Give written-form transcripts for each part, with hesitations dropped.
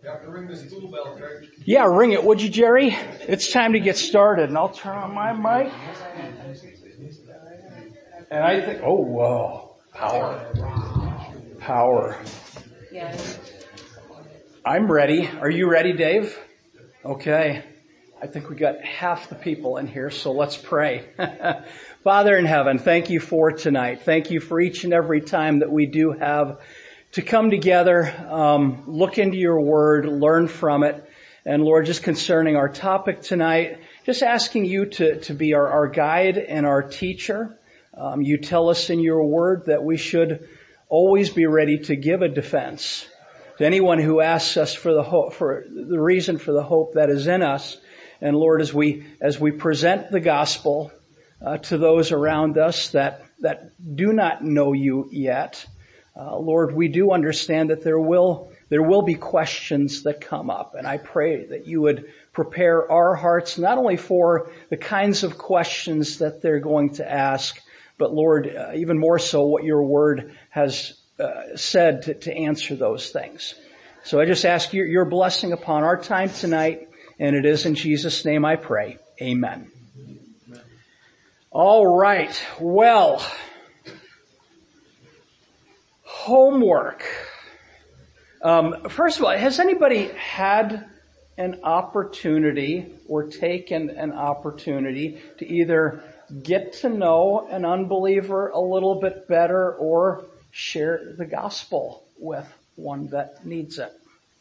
have to ring the school bell, Greg. Yeah, ring it, would you, Jerry? It's time to get started, and I'll turn on my mic. And I think, oh, whoa, power. Yeah. I'm ready. Are you ready, Dave? Okay. I think we got half the people in here, so let's pray. Father in heaven, thank you for tonight. Thank you for each and every time that we do have to come together, look into your word, learn from it. And Lord, just concerning our topic tonight, just asking you to be our guide and our teacher. You tell us in your word that we should always be ready to give a defense to anyone who asks us for the hope, for the reason for the hope that is in us. And Lord, as we present the gospel to those around us that do not know you yet, Lord, we do understand that there will be questions that come up, and I pray that you would prepare our hearts not only for the kinds of questions that they're going to ask, but Lord, even more so what your word has said to answer those things. So I just ask your blessing upon our time tonight, and it is in Jesus' name I pray. Amen. All right. Well, homework. First of all, has anybody had an opportunity or taken an opportunity to either get to know an unbeliever a little bit better or share the gospel with one that needs it?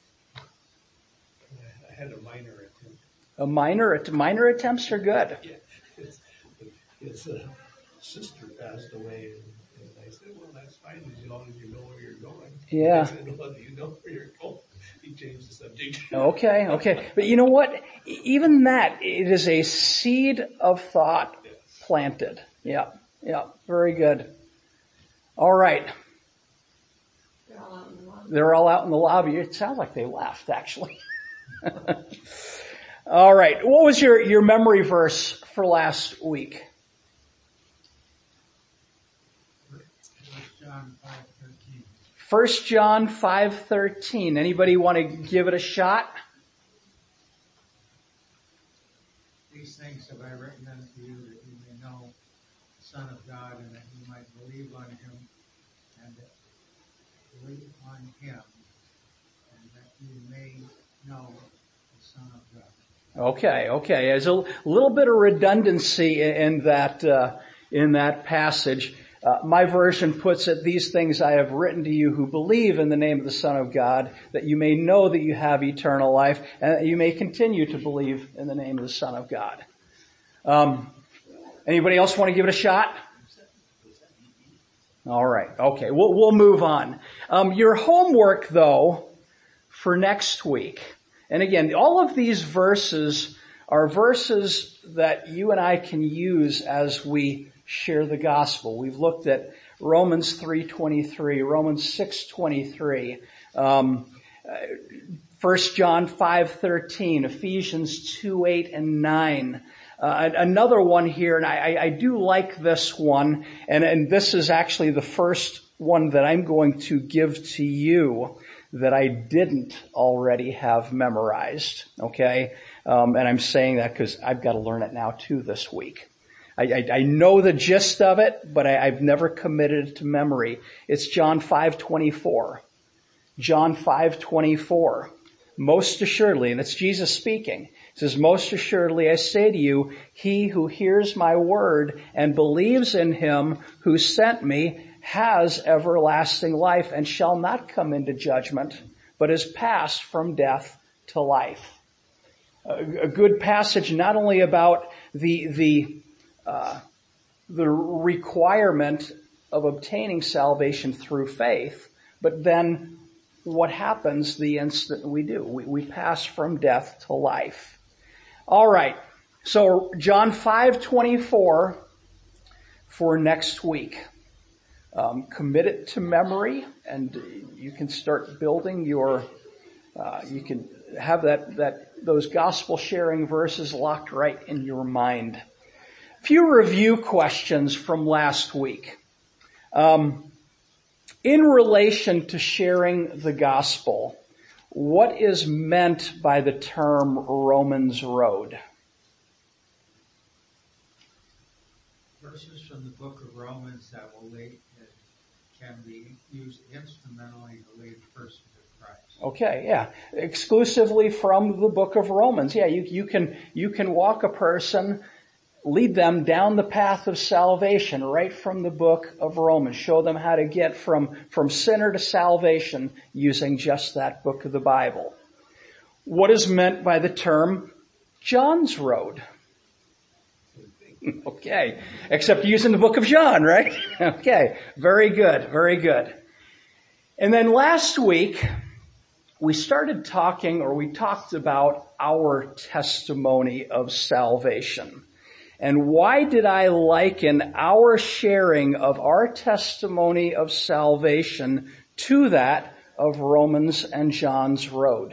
I had a minor attempt. Minor attempts are good. Yeah. His sister passed away, and I said, well, that's fine as long as you know where you're going. Yeah. I said, well, do you know where you're going? He changed the subject. Okay. But you know what? Even that, it is a seed of thought planted. Yeah. Very good. All right. They're all out in the lobby. It sounds like they left, actually. All right. What was your memory verse for last week? 1 John 5:13. Anybody want to give it a shot? These things have I written unto you that you may know the Son of God, and that you might believe on him, and that believe on him, and that you may know the Son of God. Okay. There's a little bit of redundancy in that passage. My version puts it, these things I have written to you who believe in the name of the Son of God, that you may know that you have eternal life, and that you may continue to believe in the name of the Son of God. Anybody else want to give it a shot? All right. Okay. We'll move on. Your homework, though, for next week. And again, all of these verses are verses that you and I can use as we share the gospel. We've looked at Romans 3:23, Romans 6:23, 1 John 5:13, Ephesians 2:8 and 9. Another one here, and I do like this one, and this is actually the first one that I'm going to give to you that I didn't already have memorized, okay? And I'm saying that because I've got to learn it now too this week. I know the gist of it, but I've never committed it to memory. It's John 5:24. John 5:24. Most assuredly, and it's Jesus speaking. It says, most assuredly I say to you, he who hears my word and believes in him who sent me has everlasting life and shall not come into judgment, but is passed from death to life. A good passage not only about the requirement of obtaining salvation through faith, but then what happens the instant we do. We pass from death to life. All right. So John 5:24 for next week. Commit it to memory, and you can start building your. You can have those gospel sharing verses locked right in your mind. A few review questions from last week. In relation to sharing the gospel, what is meant by the term Romans Road? Verses from the book of Romans that can be used instrumentally to lead a person to Christ. Okay, yeah. Exclusively from the book of Romans. Yeah, you can walk a person, lead them down the path of salvation right from the book of Romans. Show them how to get from sinner to salvation using just that book of the Bible. What is meant by the term John's Road? Okay. Except using the book of John, right? Okay. Very good. Very good. And then last week, we talked about our testimony of salvation. And why did I liken our sharing of our testimony of salvation to that of Romans and John's road?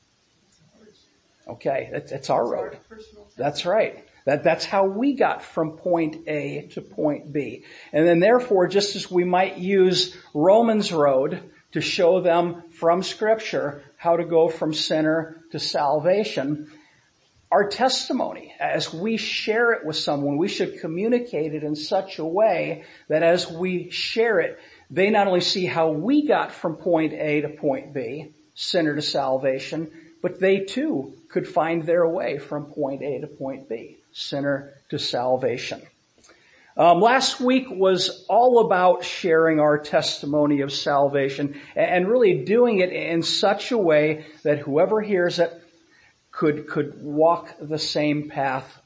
Okay, it's our road. That's right. That's how we got from point A to point B. And then therefore, just as we might use Romans road to show them from Scripture how to go from sinner to salvation, our testimony, as we share it with someone, we should communicate it in such a way that as we share it, they not only see how we got from point A to point B, sinner to salvation, but they too could find their way from point A to point B, sinner to salvation. Last week was all about sharing our testimony of salvation and really doing it in such a way that whoever hears it could walk the same path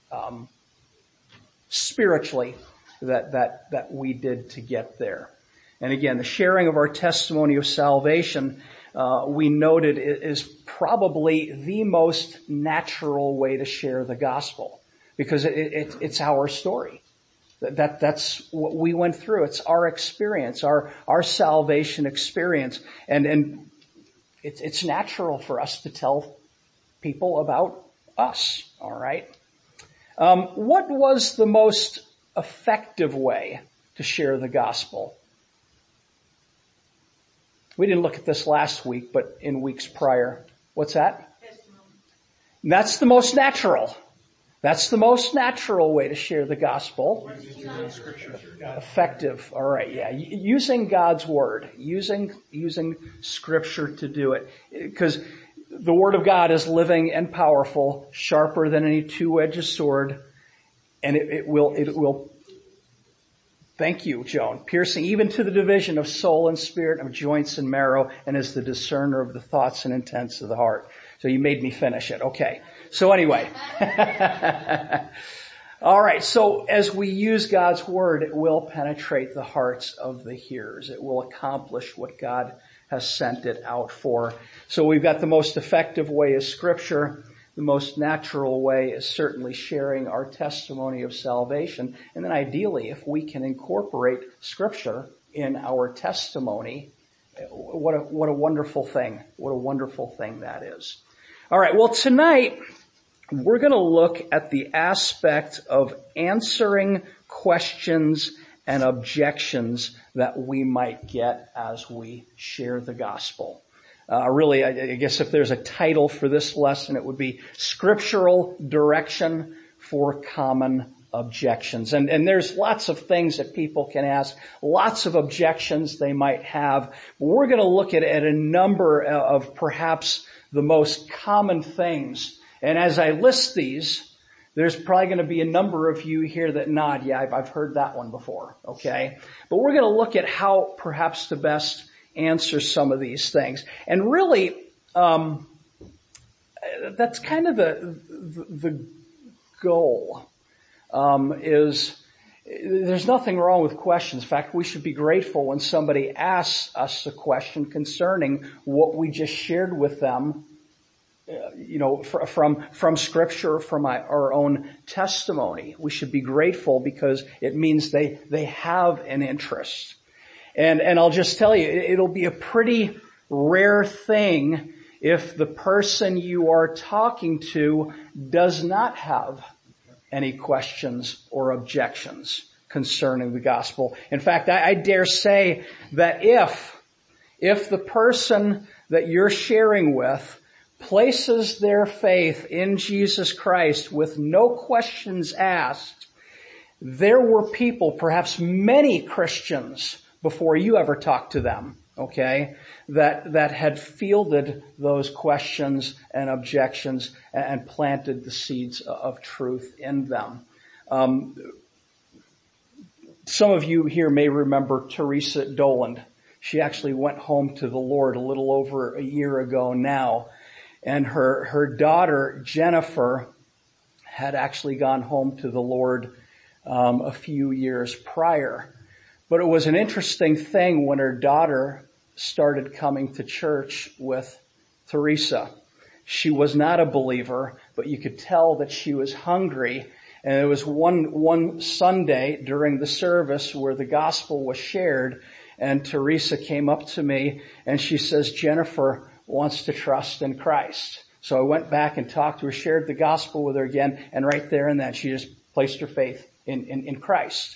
spiritually that we did to get there. And again, the sharing of our testimony of salvation, we noted, is probably the most natural way to share the gospel because it's our story. That's what we went through. It's our experience, our salvation experience. And it's natural for us to tell people about us. All right. What was the most effective way to share the gospel? We didn't look at this last week, but in weeks prior. What's that? Testimony. That's the most natural. That's the most natural way to share the gospel. Effective. All right. Yeah. Using God's word. Using Scripture to do it. Because the word of God is living and powerful, sharper than any two-edged sword, and it will, thank you, Joan, piercing even to the division of soul and spirit, of joints and marrow, and is the discerner of the thoughts and intents of the heart. So you made me finish it. Okay. So anyway. All right. So as we use God's word, it will penetrate the hearts of the hearers. It will accomplish what God has sent it out for. So we've got the most effective way is Scripture. The most natural way is certainly sharing our testimony of salvation. And then ideally, if we can incorporate Scripture in our testimony, what a wonderful thing. What a wonderful thing that is. All right. Well, tonight we're going to look at the aspect of answering questions and objections that we might get as we share the gospel. Really, I guess if there's a title for this lesson, it would be Scriptural Direction for Common Objections. And there's lots of things that people can ask, lots of objections they might have. But we're going to look at a number of perhaps the most common things. And as I list these, there's probably going to be a number of you here that nod, yeah, I've heard that one before, okay? But we're going to look at how perhaps to best answer some of these things. And really, that's kind of the goal, is there's nothing wrong with questions. In fact, we should be grateful when somebody asks us a question concerning what we just shared with them, from Scripture, from our own testimony. We should be grateful because it means they have an interest. And I'll just tell you, it'll be a pretty rare thing if the person you are talking to does not have any questions or objections concerning the gospel. In fact, I dare say that if the person that you're sharing with places their faith in Jesus Christ with no questions asked, there were people, perhaps many Christians, before you ever talked to them, okay, that had fielded those questions and objections and planted the seeds of truth in them. Some of you here may remember Teresa Doland. She actually went home to the Lord a little over a year ago now. And her daughter, Jennifer, had actually gone home to the Lord a few years prior. But it was an interesting thing when her daughter started coming to church with Teresa. She was not a believer, but you could tell that she was hungry. And it was one Sunday during the service where the gospel was shared, and Teresa came up to me and she says, Jennifer wants to trust in Christ. So I went back and talked to her, shared the gospel with her again, and right there and then she just placed her faith in Christ.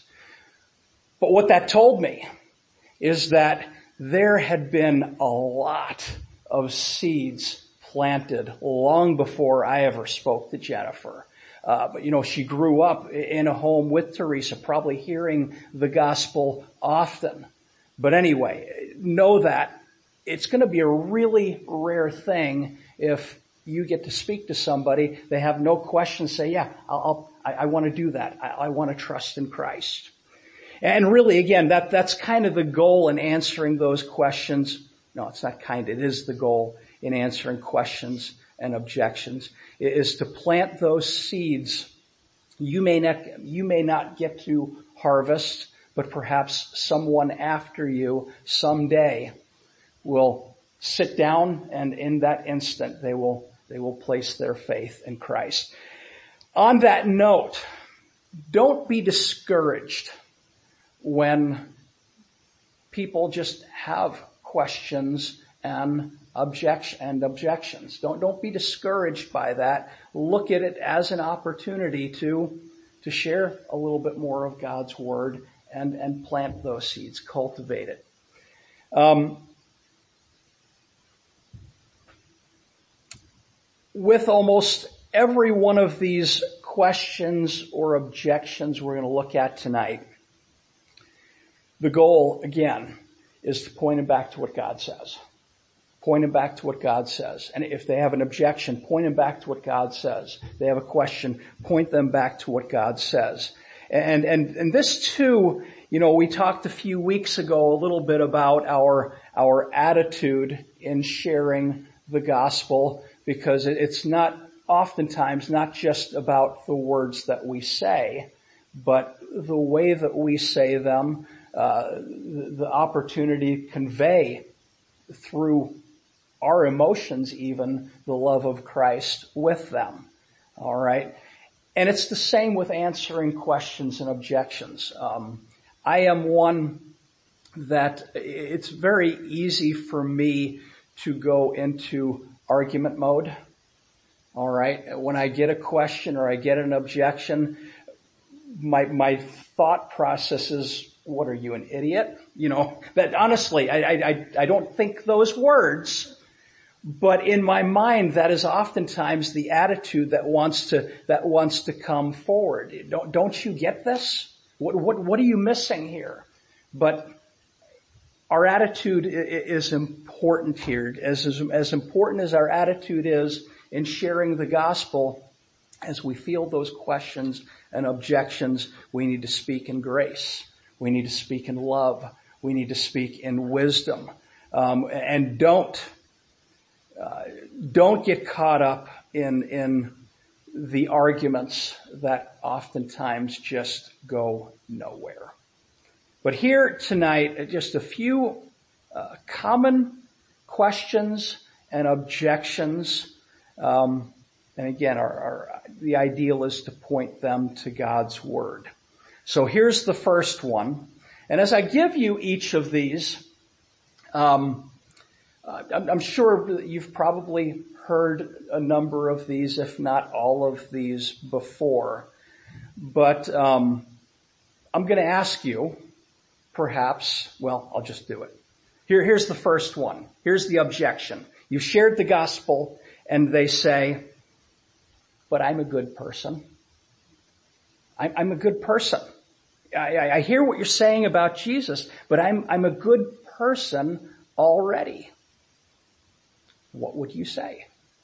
But what that told me is that there had been a lot of seeds planted long before I ever spoke to Jennifer. But she grew up in a home with Teresa, probably hearing the gospel often. But anyway, know that it's going to be a really rare thing if you get to speak to somebody, they have no questions, say, yeah, I want to do that. I want to trust in Christ. And really, again, that's kind of the goal in answering those questions. No, it's not kind. It is the goal in answering questions and objections, is to plant those seeds. You may not get to harvest, but perhaps someone after you someday will sit down, and in that instant they will place their faith in Christ. On that note, don't be discouraged when people just have questions and objections. Don't be discouraged by that. Look at it as an opportunity to share a little bit more of God's word and plant those seeds, cultivate it. With almost every one of these questions or objections we're going to look at tonight, the goal, again, is to point them back to what God says. Point them back to what God says. And if they have an objection, point them back to what God says. If they have a question, point them back to what God says. And this too, we talked a few weeks ago a little bit about our attitude in sharing the gospel, because it's not oftentimes not just about the words that we say, but the way that we say them, the opportunity to convey through our emotions even the love of Christ with them. All right. And it's the same with answering questions and objections. I am one that it's very easy for me to go into argument mode. All right. When I get a question or I get an objection, my thought process is, what are you, an idiot? That honestly, I don't think those words, but in my mind, that is oftentimes the attitude that wants to come forward. Don't you get this? What are you missing here? But our attitude is important here. As important as our attitude is in sharing the gospel, as we feel those questions and objections, we need to speak in grace. We need to speak in love. We need to speak in wisdom. And don't get caught up in the arguments that oftentimes just go nowhere. But here tonight, just a few common questions and objections. And again, the ideal is to point them to God's word. So here's the first one. And as I give you each of these, I'm sure that you've probably heard a number of these, if not all of these before. But I'm going to ask you, perhaps, well, I'll just do it. Here's the first one. Here's the objection. You've shared the gospel, and they say, but I'm a good person. I'm a good person. I hear what you're saying about Jesus, but I'm a good person already. What would you say?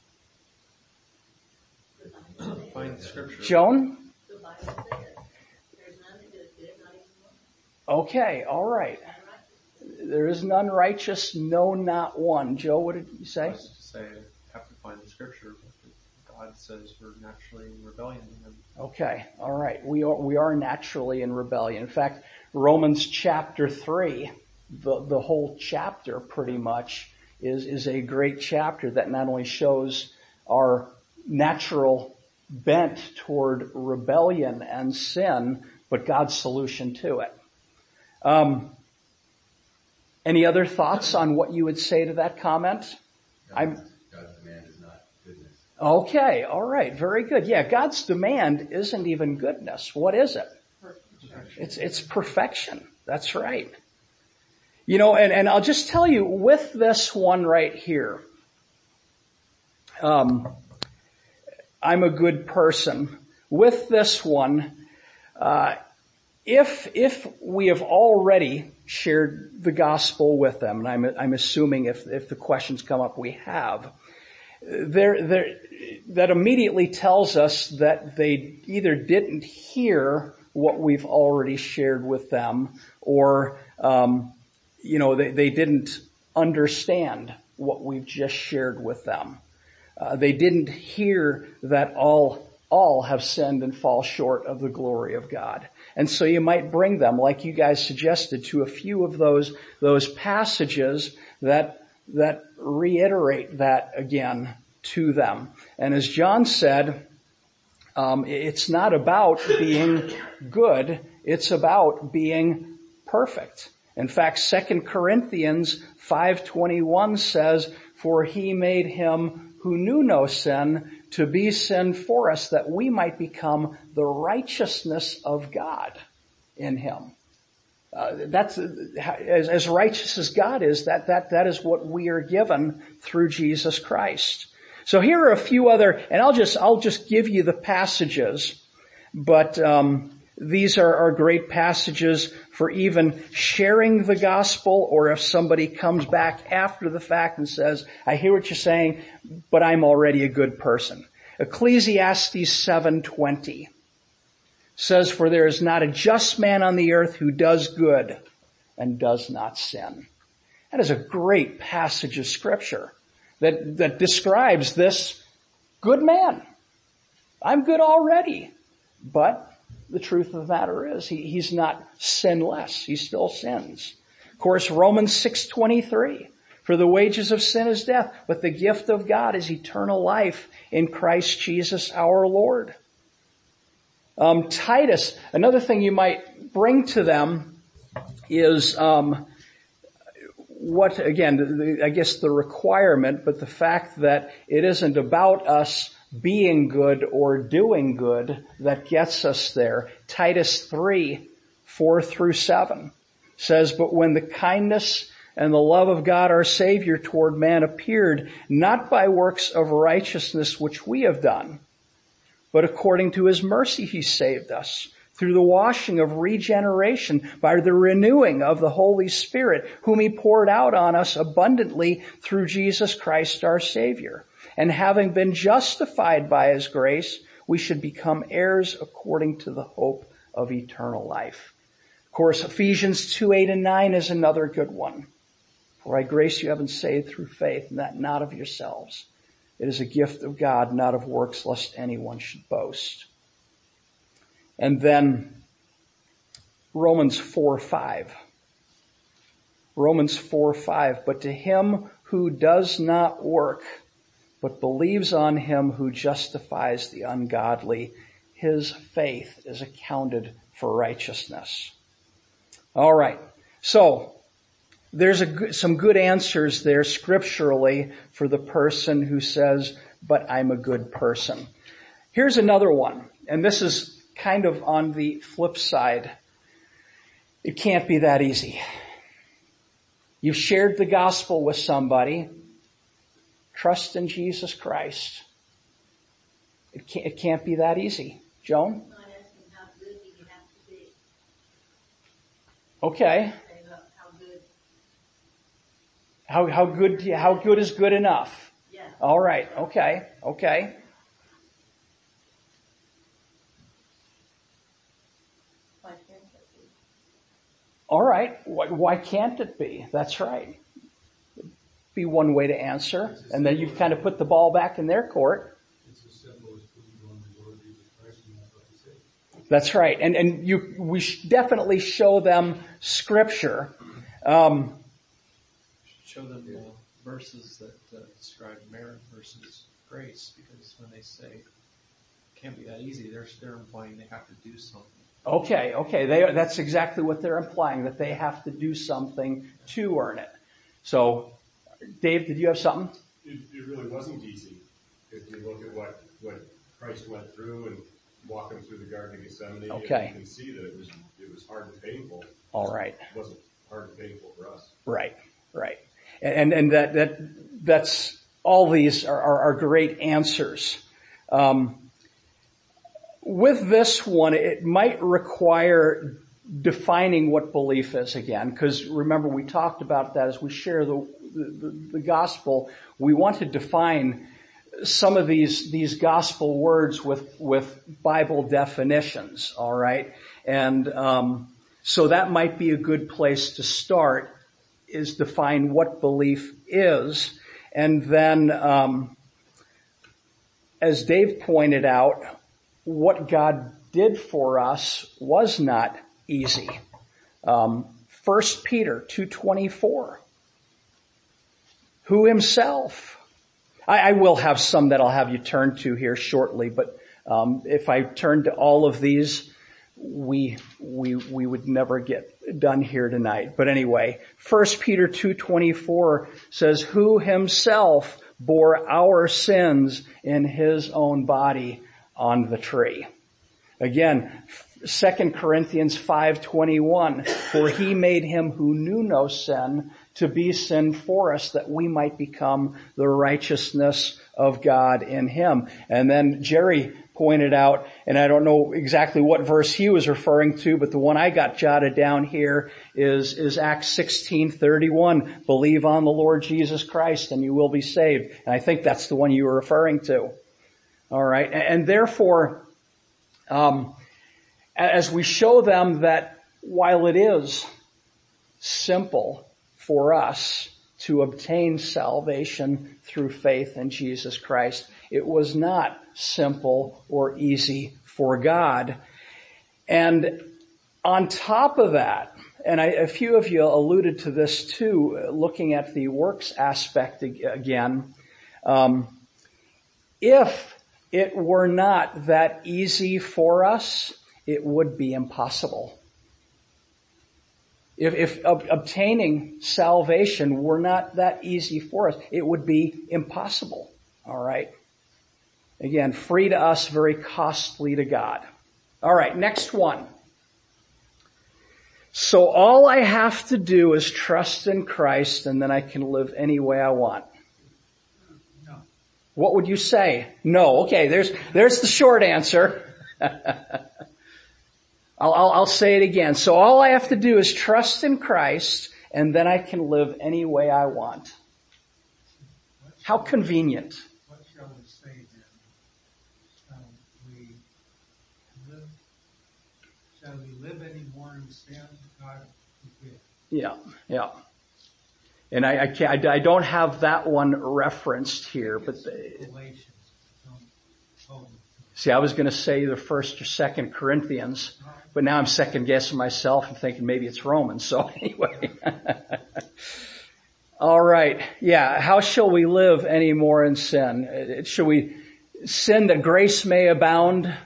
Find scripture. Joan? The Bible says there's none that does good, not even one. Okay, all right. There is none righteous, no, not one. Joe, what did you say? I was just say, have to find the scripture. God says we're naturally in rebellion to Him. Okay, all right. We are naturally in rebellion. In fact, Romans chapter 3, the whole chapter pretty much is a great chapter that not only shows our natural bent toward rebellion and sin, but God's solution to it. Any other thoughts on what you would say to that comment? God's demand is not goodness. Okay, all right, very good. Yeah, God's demand isn't even goodness. What is it? It's perfection. That's right. You know, and I'll just tell you with this one right here, I'm a good person. With this one, if we have already shared the gospel with them, and I'm assuming if the questions come up, we have, that immediately tells us that they either didn't hear what we've already shared with them, or they didn't understand what we've just shared with them. They didn't hear that all have sinned and fall short of the glory of God. And so you might bring them, like you guys suggested, to a few of those passages that reiterate that again to them. And as John said, it's not about being good, it's about being perfect. In fact, 2 Corinthians 5:21 says, "For he made him who knew no sin to be sin for us, that we might become the righteousness of God in him." That's as righteous as God is. That is what we are given through Jesus Christ. So here are a few other, and I'll just give you the passages, but these are great passages for even sharing the gospel, or if somebody comes back after the fact and says, "I hear what you're saying, but I'm already a good person." Ecclesiastes 7:20 says, "For there is not a just man on the earth who does good and does not sin." That is a great passage of scripture that describes this good man. I'm good already, but the truth of the matter is he's not sinless. He still sins. Of course, Romans 6:23, "For the wages of sin is death, but the gift of God is eternal life in Christ Jesus our Lord." Titus, another thing you might bring to them is what, again, I guess the requirement, but the fact that it isn't about us being good or doing good that gets us there. Titus 3:4-7 says, "But when the kindness and the love of God our Savior toward man appeared, not by works of righteousness which we have done, but according to His mercy He saved us, through the washing of regeneration by the renewing of the Holy Spirit, whom He poured out on us abundantly through Jesus Christ our Savior. And having been justified by His grace, we should become heirs according to the hope of eternal life." Of course, Ephesians 2:8-9 is another good one. "For by grace you have been saved through faith, and that not of yourselves. It is a gift of God, not of works, lest anyone should boast." And then Romans 4:5. Romans 4:5, "But to him who does not work, but believes on Him who justifies the ungodly, his faith is accounted for righteousness." All right. So there's some good answers there scripturally for the person who says, "But I'm a good person." Here's another one, and this is kind of on the flip side. It can't be that easy. You've shared the gospel with somebody. Trust in Jesus Christ. It can't be that easy. Joan? I'm not asking how good do you have to be. Okay. How good. How good is good enough? Yeah. All right. Okay. Why can't that be? All right. Why can't it be? That's right. Be one way to answer. And then you've kind of put the ball back in their court. It's as simple as believing on the Lord Jesus Christ and that's what he said. That's right. And we definitely show them scripture. Show them verses that describe merit versus grace, because when they say it can't be that easy, they're implying they have to do something. Okay. That's exactly what they're implying, that they have to do something to earn it. So, Dave, did you have something? It really wasn't easy. If you look at what Christ went through and walking through the Garden of Gethsemane, Okay. you can see that it was hard and painful. All right. It wasn't hard and painful for us. Right. And that's all these are great answers. With this one, it might require defining what belief is again, because remember we talked about that as we share the gospel. We want to define some of these gospel words with Bible definitions. All right, and so that might be a good place to start, is define what belief is. And then, as Dave pointed out, what God did for us was not easy. 1 Peter 2:24. Who himself. I will have some that I'll have you turn to here shortly, but if I turn to all of these, we would never get done here tonight. But anyway, 1 Peter 2:24 says, who himself bore our sins in his own body on the tree. Again, 2 Corinthians 5:21, for he made him who knew no sin to be sin for us, that we might become the righteousness of God in him. And then Jerry pointed out, and I don't know exactly what verse he was referring to, but the one I got jotted down here is Acts 16:31. Believe on the Lord Jesus Christ and you will be saved. And I think that's the one you were referring to. All right. And therefore, as we show them that while it is simple for us to obtain salvation through faith in Jesus Christ, it was not simple or easy for God. And on top of that, and a few of you alluded to this too, looking at the works aspect again, if it were not that easy for us, it would be impossible. If obtaining salvation were not that easy for us, it would be impossible. All right. Again, free to us, very costly to God. All right, next one. So all I have to do is trust in Christ and then I can live any way I want. No. What would you say? No. Okay, there's the short answer. I'll say it again. So all I have to do is trust in Christ and then I can live any way I want. How convenient. What shall we say then? Shall we live any more in sin? God forbid. Yeah. And I don't have that one referenced here, but Galatians. see, I was going to say the 1st or 2nd Corinthians, but now I'm second guessing myself and thinking maybe it's Romans. So anyway. All right. Yeah. How shall we live any more in sin? Shall we sin that grace may abound?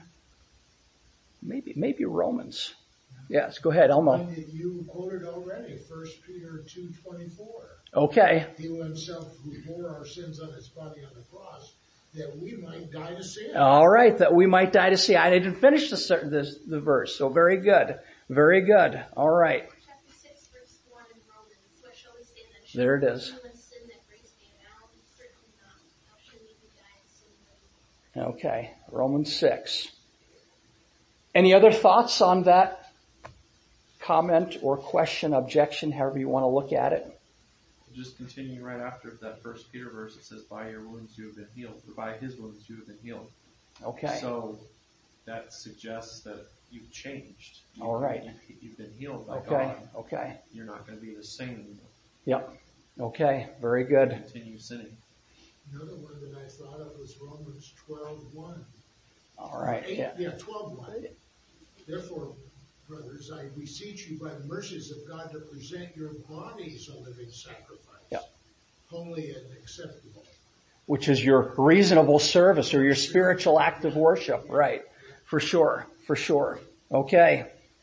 Maybe Romans. Yes. Go ahead, Elmo. One that you quoted already, 1 Peter 2:24. Okay. He himself who bore our sins on his body on the cross, that we might die to sin. All right. That we might die to sin. I didn't finish the verse. So very good. Very good. All right. Chapter 6, verse 1 in Romans. What shall we say There it is. Okay, Romans 6. Any other thoughts on that comment or question, objection, however you want to look at it? Just continuing right after that First Peter verse, it says, "By your wounds you have been healed," or "By his wounds you have been healed." Okay. So that suggests that you've changed. All right. You've been healed by Okay. God. Okay. You're not going to be the same anymore. Yep. Okay. Very good. Continue sinning. Another one that I thought of was Romans 12:1. All right. Yeah. 12:1. Therefore, brothers, I beseech you by the mercies of God to present your bodies a living sacrifice, Yep. holy and acceptable. Which is your reasonable service or your spiritual act of worship. Right. For sure. For sure. Okay.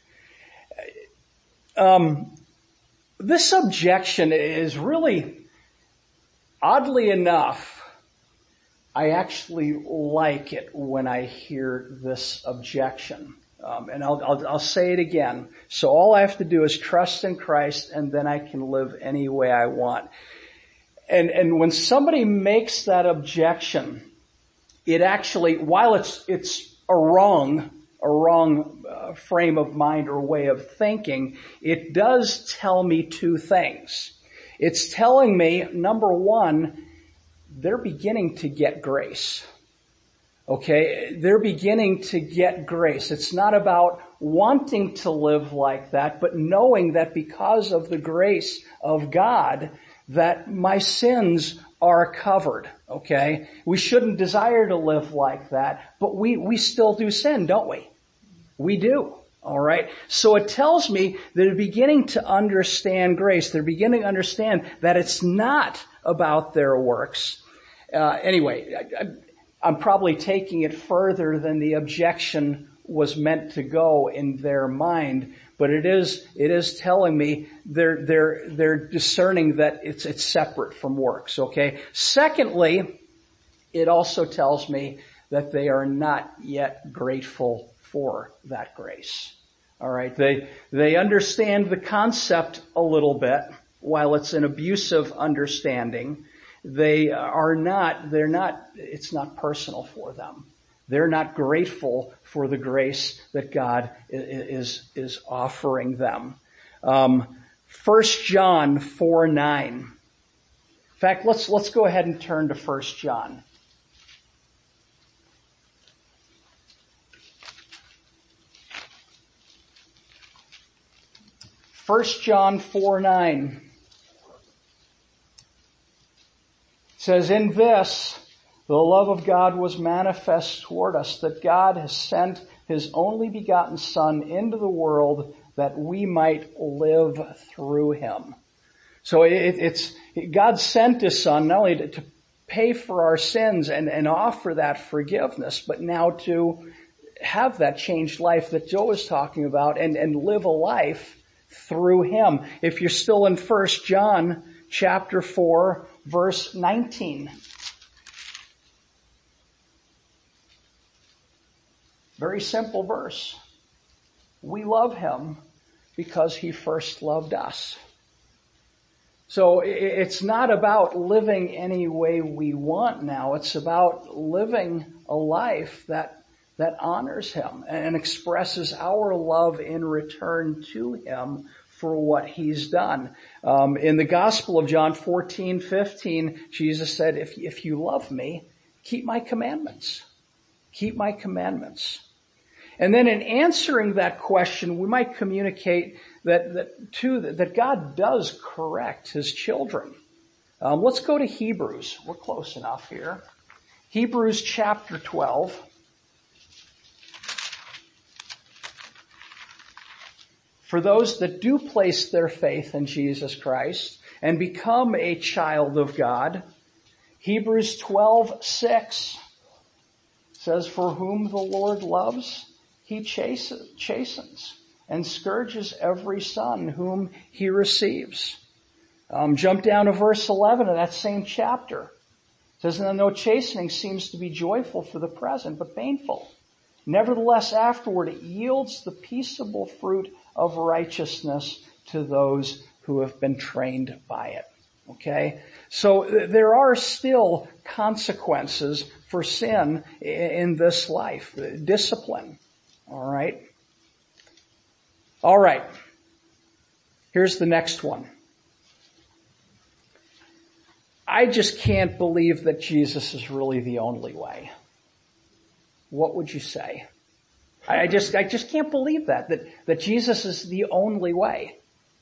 This objection is really, oddly enough, I actually like it when I hear this objection. And I'll say it again. So all I have to do is trust in Christ, and then I can live any way I want. And when somebody makes that objection, it actually, while it's a wrong frame of mind or way of thinking, it does tell me two things. It's telling me, number one, they're beginning to get grace. Okay? They're beginning to get grace. It's not about wanting to live like that, but knowing that because of the grace of God, that my sins are covered. Okay? We shouldn't desire to live like that, but we still do sin, don't we? We do. All right? So it tells me that they're beginning to understand grace. They're beginning to understand that it's not about their works. Anyway, I'm probably taking it further than the objection was meant to go in their mind, but it is telling me they're discerning that it's separate from works. Okay. Secondly, it also tells me that they are not yet grateful for that grace. All right. They understand the concept a little bit, while it's an abusive understanding. It's not personal for them. They're not grateful for the grace that God is offering them. 1 John 4:9. In fact, let's go ahead and turn to 1 John. First John 4:9 says, "In this, the love of God was manifest toward us, that God has sent his only begotten Son into the world that we might live through him." So God sent his Son not only to pay for our sins and offer that forgiveness, but now to have that changed life that Joe was talking about and live a life through him. If you're still in 1 John chapter 4, verse 19. Very simple verse. We love him because he first loved us. So it's not about living any way we want now. It's about living a life that honors him and expresses our love in return to him for what he's done. In the Gospel of John 14:15, Jesus said, if you love me, keep my commandments. Keep my commandments. And then in answering that question, we might communicate that God does correct his children. Let's go to Hebrews. We're close enough here. Hebrews chapter 12. For those that do place their faith in Jesus Christ and become a child of God, Hebrews 12:6 says, "For whom the Lord loves, he chastens and scourges every son whom he receives." Jump down to verse 11 of that same chapter. It says, "And no chastening seems to be joyful for the present, but painful. Nevertheless, afterward it yields the peaceable fruit of righteousness to those who have been trained by it." Okay? So there are still consequences for sin in this life. Discipline. All right? All right. Here's the next one. I just can't believe that Jesus is really the only way. What would you say? I just can't believe that Jesus is the only way.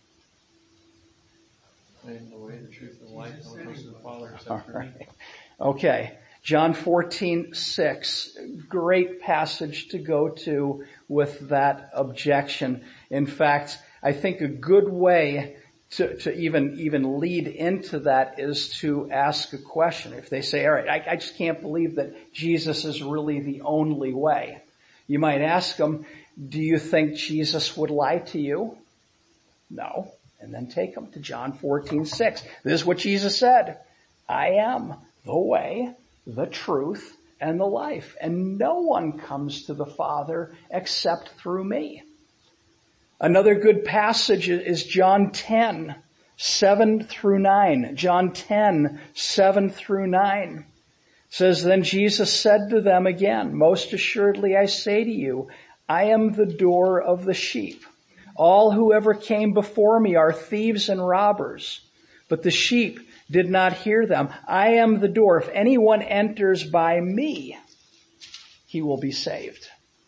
I am the way, the truth, and the life. No one comes to the Father except All for me. right. Okay. John 14:6, great passage to go to with that objection. In fact, I think a good way to even lead into that is to ask a question. If they say, all right, I just can't believe that Jesus is really the only way. You might ask them, do you think Jesus would lie to you? No. And then take them to John 14:6. This is what Jesus said. I am the way, the truth, and the life. And no one comes to the Father except through me. Another good passage is John 10, 7 through 9. John 10, 7 through 9. It says, then Jesus said to them again, most assuredly I say to you, I am the door of the sheep. All who ever came before me are thieves and robbers, but the sheep did not hear them. I am the door. If anyone enters by me, he will be saved.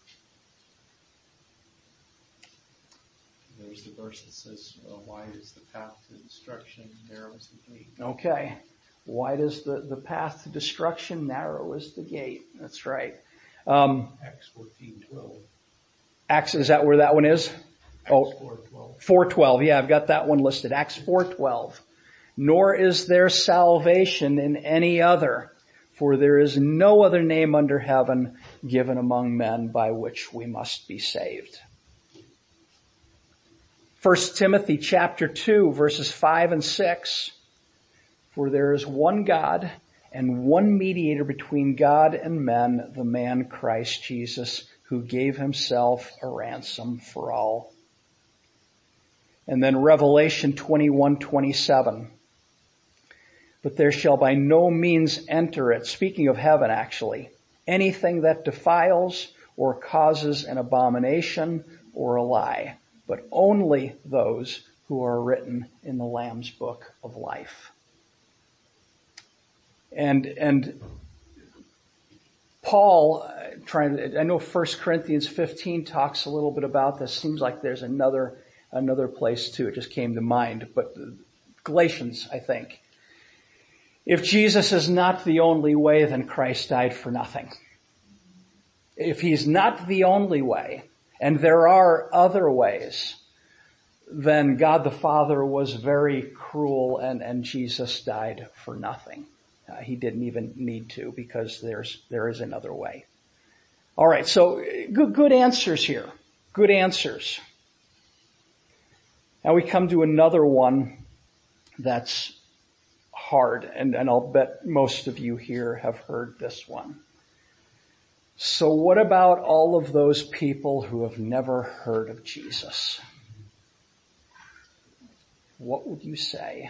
There's the verse that says, wide is the path to destruction, narrow is the gate. Okay. Wide is the path to destruction, narrow is the gate. That's right. Acts 14:12. Acts, is that where that one is? Acts 4:12. Yeah, I've got that one listed. Acts 4:12. Nor is there salvation in any other, for there is no other name under heaven given among men by which we must be saved. 1 Timothy chapter 2, verses 5 and 6. For there is one God and one mediator between God and men, the man Christ Jesus, who gave himself a ransom for all. And then Revelation 21:27. But there shall by no means enter it, speaking of heaven actually, anything that defiles or causes an abomination or a lie, but only those who are written in the Lamb's book of life. And Paul, I know 1 Corinthians 15 talks a little bit about this. Seems like there's another place too. It just came to mind. But Galatians, I think. If Jesus is not the only way, then Christ died for nothing. If he's not the only way, and there are other ways, then God the Father was very cruel and Jesus died for nothing. He didn't even need to, because there is another way. All right, so good answers here. Good answers. Now we come to another one that's hard, and I'll bet most of you here have heard this one. So what about all of those people who have never heard of Jesus? What would you say?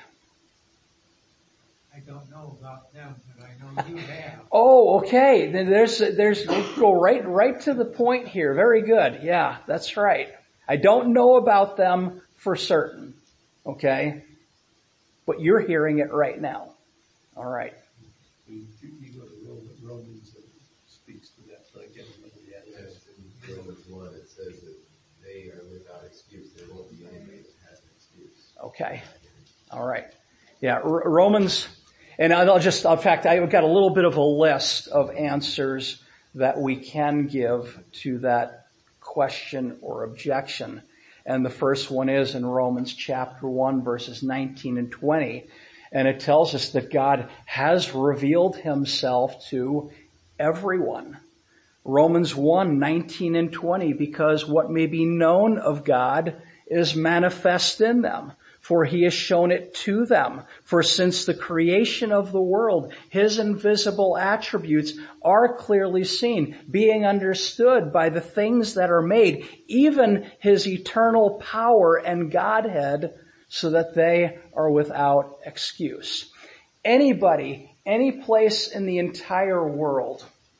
I don't know about them, but I know you have. Oh, okay. Then there's go right to the point here. Very good. Yeah, that's right. I don't know about them for certain. Okay? But you're hearing it right now. All right. You go to Romans that speaks to that, so I can't remember the address. Yes, in Romans 1 it says that they are without excuse. There won't be anybody that has an excuse. Okay. All right. Yeah, Romans, and in fact, I've got a little bit of a list of answers that we can give to that question or objection. And the first one is in Romans chapter 1, verses 19 and 20. And it tells us that God has revealed himself to everyone. Romans 1, 19 and 20, because what may be known of God is manifest in them, for he has shown it to them. For since the creation of the world, his invisible attributes are clearly seen, being understood by the things that are made, even his eternal power and Godhead, so that they are without excuse. Anybody, any place in the entire world,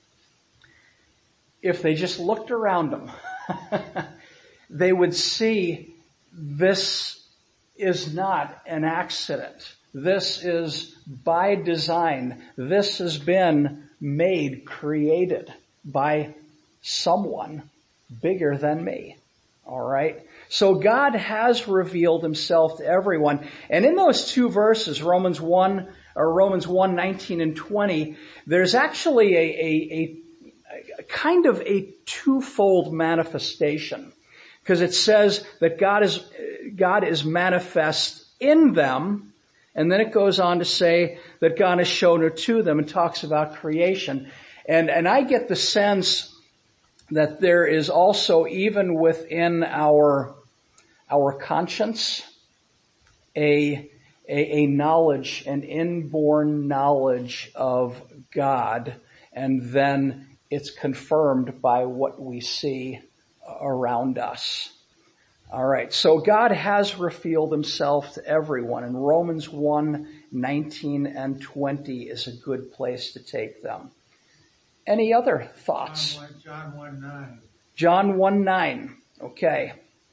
if they just looked around them, they would see this is not an accident. This is by design. This has been made, created by someone bigger than me. All right. So God has revealed himself to everyone. And in those two verses, Romans 1:19 and 20, there's actually a kind of a twofold manifestation. Because it says that God is manifest in them, and then it goes on to say that God has shown it to them and talks about creation. And I get the sense that there is also, even within our conscience, a knowledge, an inborn knowledge of God, and then it's confirmed by what we see around us. All right, so God has revealed himself to everyone, and Romans 1:19 and 20 is a good place to take them. Any other thoughts? John 1:9. John 1:9. Okay.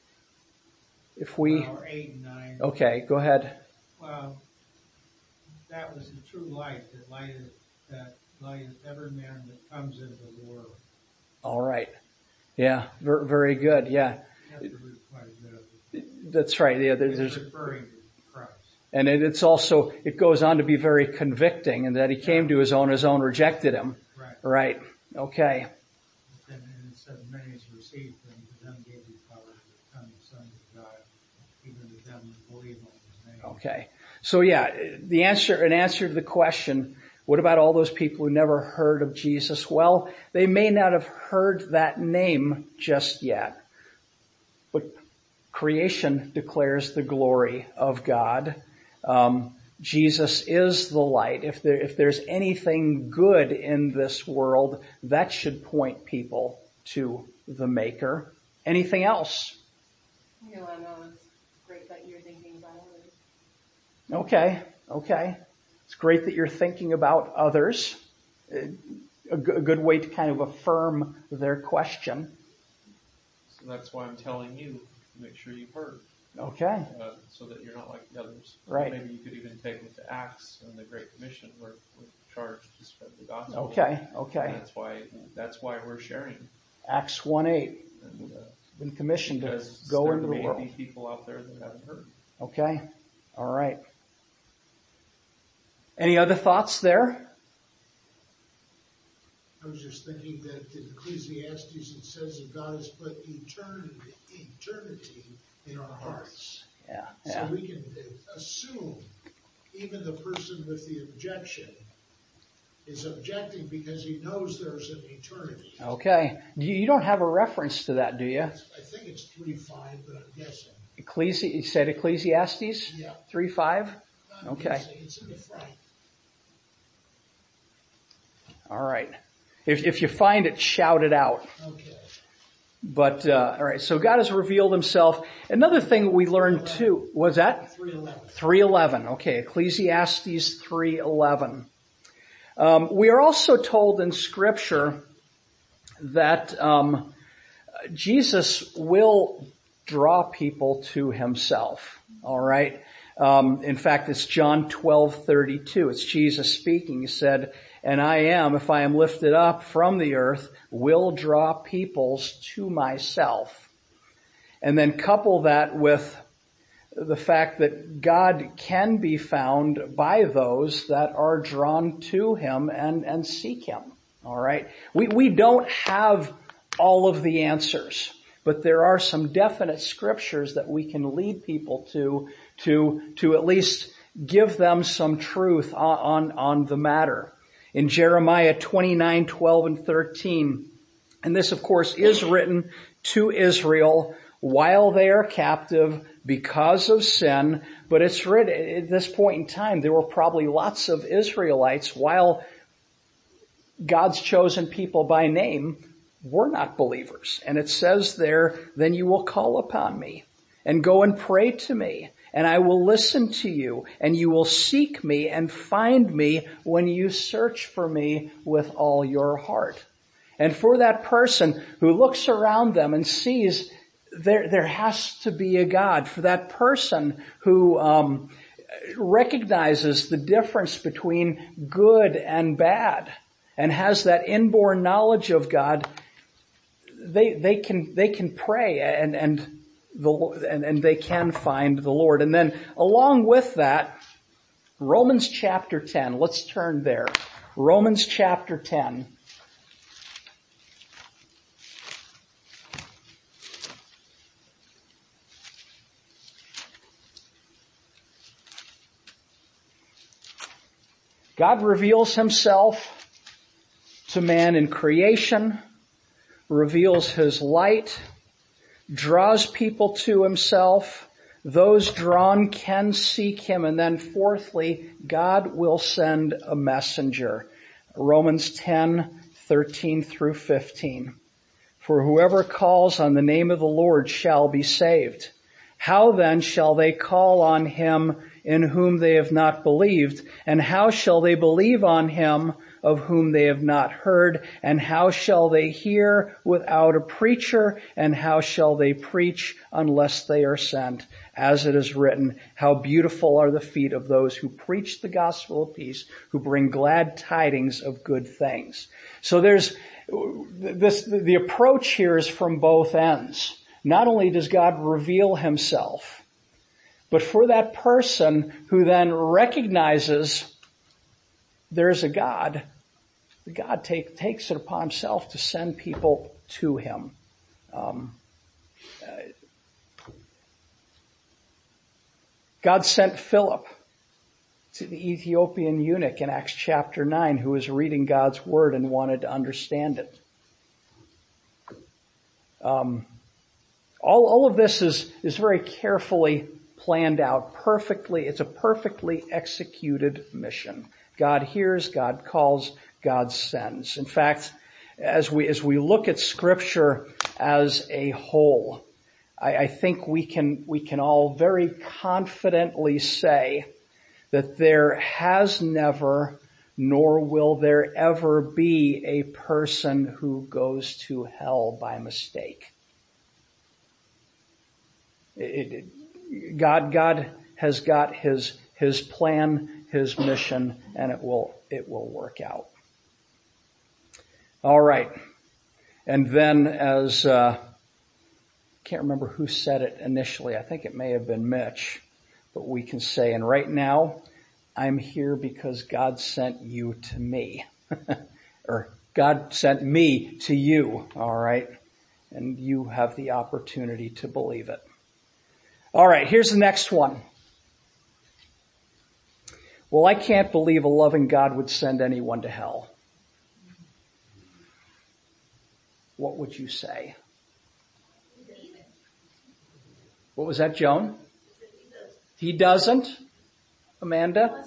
Or 8 and 9. Okay, go ahead. Well, that was the true light that lighteth every man that comes into the world. All right. Yeah, very good. Yeah. You have to read quite a bit of it. That's right. Yeah, It's there's referring to Christ. and it's also, it goes on to be very convicting in that he came to his own rejected him. Right. Right. Okay. And it said, many has received him, to them gave he power to become the sons of God, even to them that believe on his name. Okay. So yeah, an answer to the question, what about all those people who never heard of Jesus? Well, they may not have heard that name just yet, but creation declares the glory of God. Jesus is the light. If there's anything good in this world, that should point people to the Maker. Anything else? I know it's great that you're thinking about others. Okay. It's great that you're thinking about others. A good way to kind of affirm their question. So that's why I'm telling you to make sure you've heard. Okay. So that you're not like the others. Right. Maybe you could even take it to Acts and the Great Commission where we're charged to spread the gospel. Okay. And that's why we're sharing. Acts 1:8. And, Been commissioned to because go there into the may world. be people out there that haven't heard. Okay. All right. Any other thoughts there? I was just thinking that in Ecclesiastes it says that God has put eternity in our hearts. Yeah. So we can assume even the person with the objection is objecting because he knows there's an eternity. Okay. You don't have a reference to that, do you? I think it's 3:5, but I'm guessing. You said Ecclesiastes? Yeah. 3:5? I'm Okay. guessing. It's in the front. All right. If you find it, shout it out. Okay. But, all right. So God has revealed himself. Another thing we learned too, was that? 3:11. 3:11. Okay. Ecclesiastes 3:11. We are also told in Scripture that Jesus will draw people to himself. All right. In fact, it's John 12:32. It's Jesus speaking. He said, "And I am, if I am lifted up from the earth, will draw peoples to myself." And then couple that with the fact that God can be found by those that are drawn to him and seek him. All right. We don't have all of the answers, but there are some definite scriptures that we can lead people to at least give them some truth on the matter. In Jeremiah 29:12 and 13, and this of course is written to Israel while they are captive because of sin, but it's written at this point in time, there were probably lots of Israelites while God's chosen people by name were not believers. And it says there, "Then you will call upon me and go and pray to me and I will listen to you, and you will seek me and find me when you search for me with all your heart. And for that person who looks around them and sees there has to be a God, for that person who recognizes the difference between good and bad and has that inborn knowledge of God, they can pray and they can find the Lord. And then along with that, Romans chapter 10. Let's turn there. Romans chapter 10. God reveals himself to man in creation, reveals his light, draws people to himself. Those drawn can seek him. And then fourthly, God will send a messenger. Romans 10:13 through 15. For whoever calls on the name of the Lord shall be saved. How then shall they call on him in whom they have not believed? And how shall they believe on him of whom they have not heard? And how shall they hear without a preacher? And how shall they preach unless they are sent? As it is written, how beautiful are the feet of those who preach the gospel of peace, who bring glad tidings of good things. So there's the approach here is from both ends. Not only does God reveal himself, but for that person who then recognizes there's a God, God takes it upon himself to send people to him. God sent Philip to the Ethiopian eunuch in Acts chapter 9 who was reading God's word and wanted to understand it. All of this is very carefully planned out perfectly. It's a perfectly executed mission. God hears, God calls, God sends. In fact, as we look at Scripture as a whole, I think we can all very confidently say that there has never, nor will there ever be a person who goes to hell by mistake. God has got his plan, his mission, and it will work out. All right. And then as, can't remember who said it initially. I think it may have been Mitch, but we can say, and right now, I'm here because God sent you to me. Or God sent me to you. All right. And you have the opportunity to believe it. All right, here's the next one. Well, I can't believe a loving God would send anyone to hell. What would you say? What was that, Joan? He doesn't? Amanda?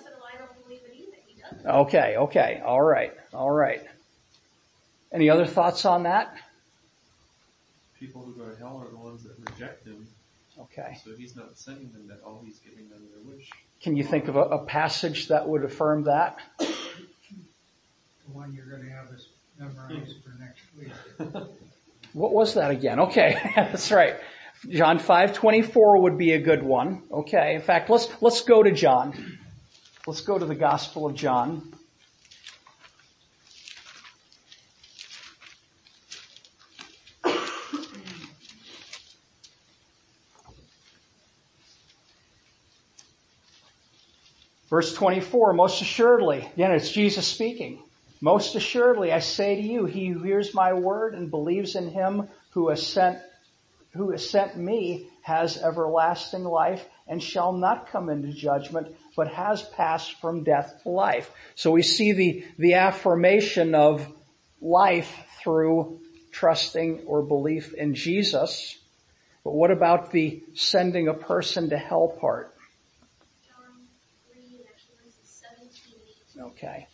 Okay, all right. Any other thoughts on that? People who go to hell are the ones that reject him. Okay. So he's not sending them at all, he's giving them their wish. Can you think of a passage that would affirm that? The one you're going to have us memorize for next week. What was that again? Okay, that's right. John 5:24 would be a good one. Okay, in fact, let's go to John. Let's go to the Gospel of John. Verse 24, most assuredly, again, it's Jesus speaking. Most assuredly, I say to you, he who hears my word and believes in him who has sent me has everlasting life and shall not come into judgment, but has passed from death to life. So we see the affirmation of life through trusting or belief in Jesus. But what about the sending a person to hell part? Okay.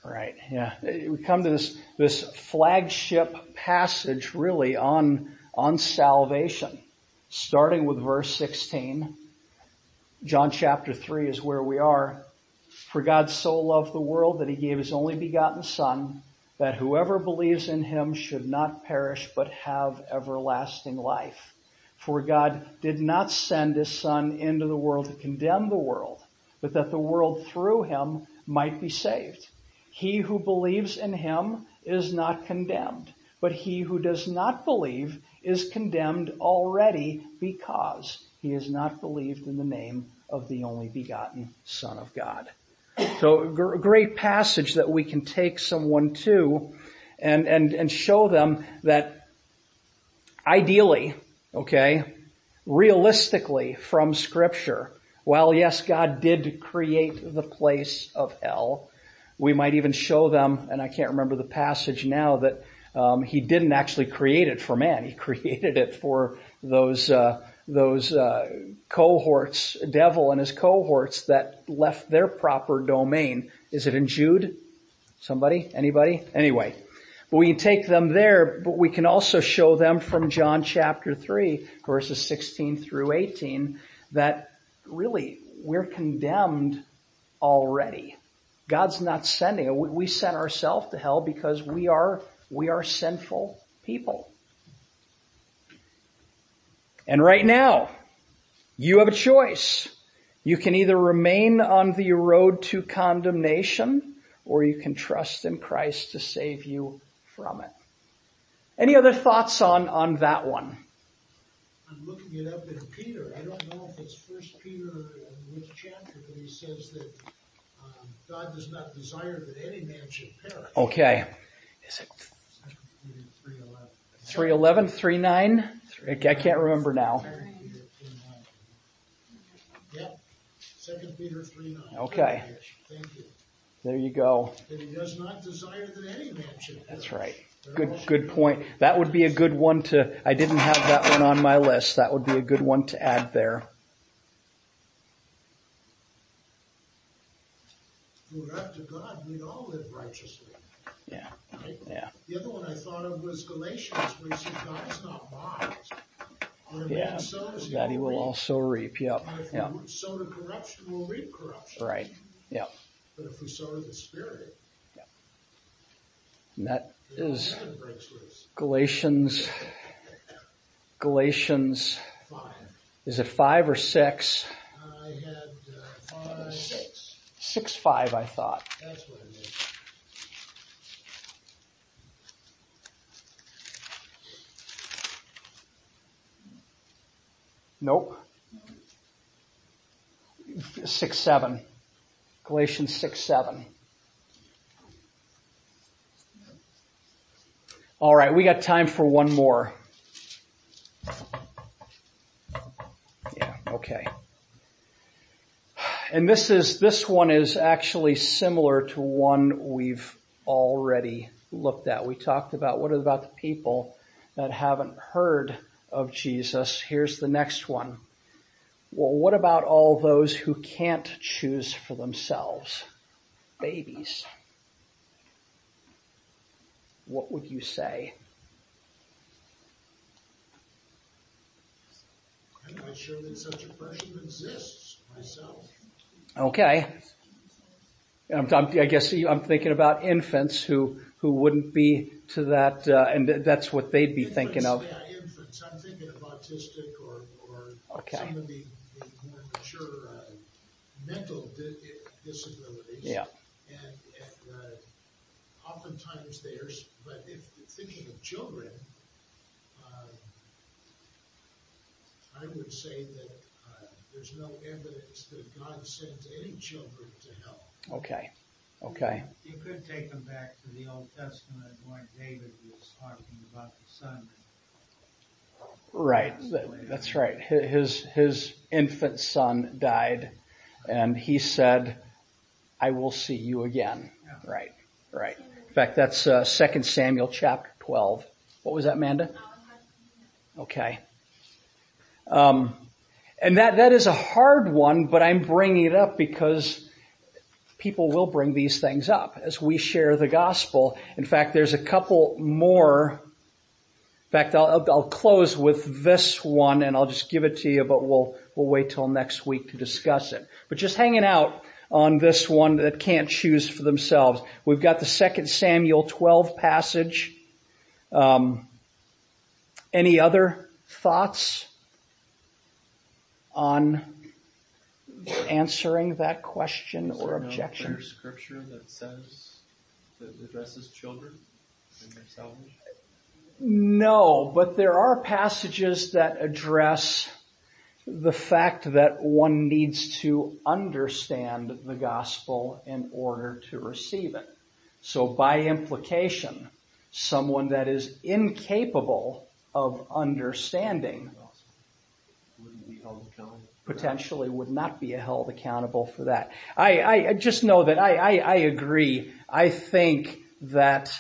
Right. Yeah. We come to this flagship passage really on salvation, starting with verse 16. John chapter 3 is where we are. For God so loved the world that he gave his only begotten Son, that whoever believes in him should not perish but have everlasting life. For God did not send his Son into the world to condemn the world, but that the world through him might be saved. He who believes in him is not condemned, but he who does not believe is condemned already because he has not believed in the name of the only begotten Son of God. So a great passage that we can take someone to and show them that ideally, okay, realistically from Scripture, while yes, God did create the place of hell, we might even show them, and I can't remember the passage now, that he didn't actually create it for man. He created it for those cohorts, devil and his cohorts that left their proper domain. Is it in Jude? Somebody? Anybody? Anyway. But we can take them there, but we can also show them from John chapter 3, verses 16 through 18, that really we're condemned already. God's not sending it. We sent ourselves to hell because we are sinful people. And right now, you have a choice. You can either remain on the road to condemnation, or you can trust in Christ to save you from it. Any other thoughts on that one? I'm looking it up in Peter. I don't know if it's 1 Peter in which chapter, but he says that God does not desire that any man should perish. Okay. Is it 3:11, 3:9? I can't remember now. Yep. 2 Peter 3:9. Okay. Thank you. There you go. That he does not desire that any man should perish. That's right. Good point. That would be a good one I didn't have that one on my list. That would be a good one to add there. If we were up to God, we'd all live righteously. Yeah. Right? Yeah. The other one I thought of was Galatians, where he says God is not mocked. When a Yeah. man sows, That he will reap. also reap. Yep. And if Yeah. we sow to corruption, we'll reap corruption. Right. Yeah. But if we sow to the Spirit, And that is heaven breaks loose. Galatians, 5. is it 5 or 6? I had 5, 6. 6:5, I thought. That's what it is. Nope. 6:7. Galatians 6:7. All right, we got time for one more. Yeah, okay. And this one is actually similar to one we've already looked at. We talked about what about the people that haven't heard of Jesus. Here's the next one. Well, what about all those who can't choose for themselves? Babies. What would you say? I'm not sure that such a person exists myself. Okay. I guess I'm thinking about infants who wouldn't be to that, and that's what they'd be thinking of. Yeah, infants. I'm thinking of autistic or Okay. some of the more mature mental disabilities. Yeah. And oftentimes there's, but if thinking of children, I would say that there's no evidence that God sends any children to hell. Okay. Okay. You could take them back to the Old Testament when David was talking about the son. Right. That's right. His infant son died, and he said, "I will see you again." Yeah. Right. Right. In fact, that's 2 Samuel chapter 12. What was that, Amanda? Okay. And that is a hard one, but I'm bringing it up because people will bring these things up as we share the gospel. In fact, there's a couple more. In fact, I'll close with this one, and I'll just give it to you, but we'll wait till next week to discuss it. But just hanging out on this one that can't choose for themselves. We've got the 2 Samuel 12 passage. Any other thoughts on answering that question or objection? Is there no scripture that addresses children and their salvation? No, but there are passages that address the fact that one needs to understand the gospel in order to receive it. So by implication, someone that is incapable of understanding Wouldn't be held accountable. potentially would not be held accountable for that. I just know that I agree. I think that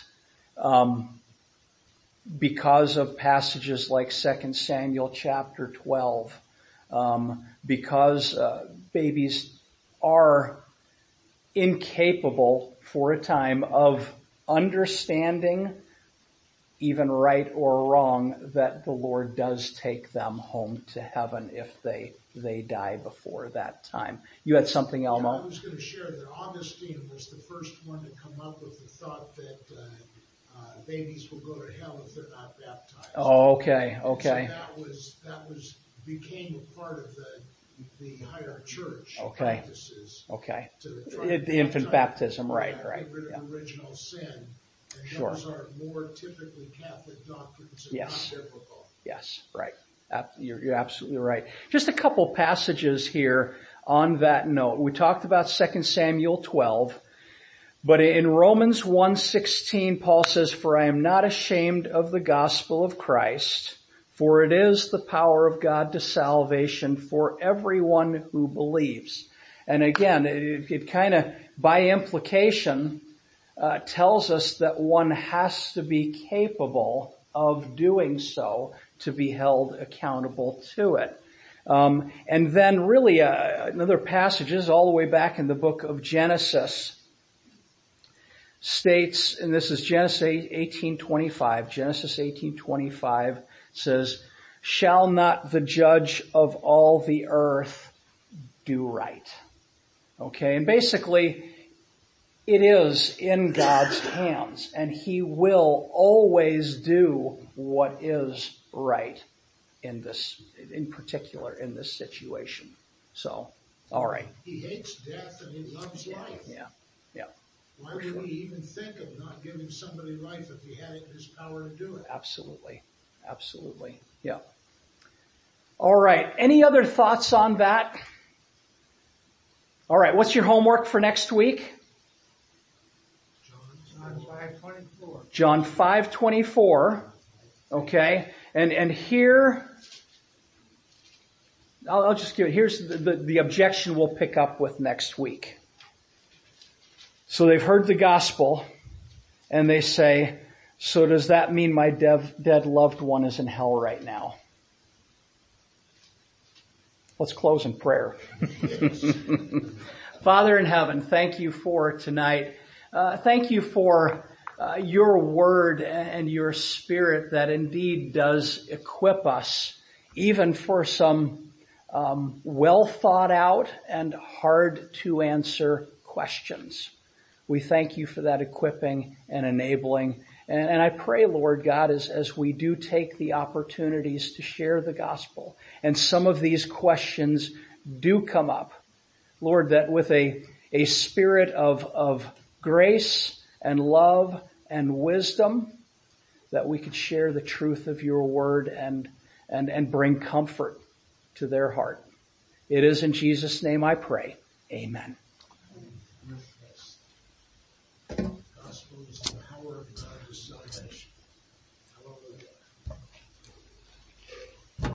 because of passages like 2 Samuel chapter 12, because babies are incapable for a time of understanding even right or wrong, that the Lord does take them home to heaven if they die before that time. You had something, Elmo? Yeah, I was going to share that Augustine was the first one to come up with the thought that babies will go to hell if they're not baptized. Oh, okay. So that became a part of the higher church Okay. practices. Okay. To try to The infant baptism, right. Get rid Yeah. of original sin. And Sure. those are more typically Catholic doctrines and Yes. not biblical. Yes, right. You're absolutely right. Just a couple passages here on that note. We talked about 2 Samuel 12, but in Romans 1:16, Paul says, "For I am not ashamed of the gospel of Christ, for it is the power of God to salvation for everyone who believes." And again, it kind of, by implication, tells us that one has to be capable of doing so to be held accountable to it. And then really another passage is all the way back in the book of Genesis states, and this is Genesis 18:25. Genesis 18:25 says, "Shall not the judge of all the earth do right?" Okay, and basically it is in God's hands, and He will always do what is right in particular in this situation. So, all right. He hates death and he loves life. Yeah. Why would he even think of not giving somebody life if he had it in his power to do it? Absolutely. Yeah. All right. Any other thoughts on that? All right. What's your homework for next week? John 5:24. John 5:24. Okay. And here, I'll just give it, here's the objection we'll pick up with next week. So they've heard the gospel, and they say, so does that mean my dead loved one is in hell right now? Let's close in prayer. Father in heaven, thank you for tonight. Thank you for your word and your spirit that indeed does equip us, even for some well thought out and hard to answer questions. We thank you for that equipping and enabling. And I pray, Lord God, as we do take the opportunities to share the gospel, and some of these questions do come up, Lord, that with a spirit of grace and love and wisdom, that we could share the truth of your word and bring comfort to their heart. It is in Jesus' name I pray. Amen. The gospel is the power of God to salvation.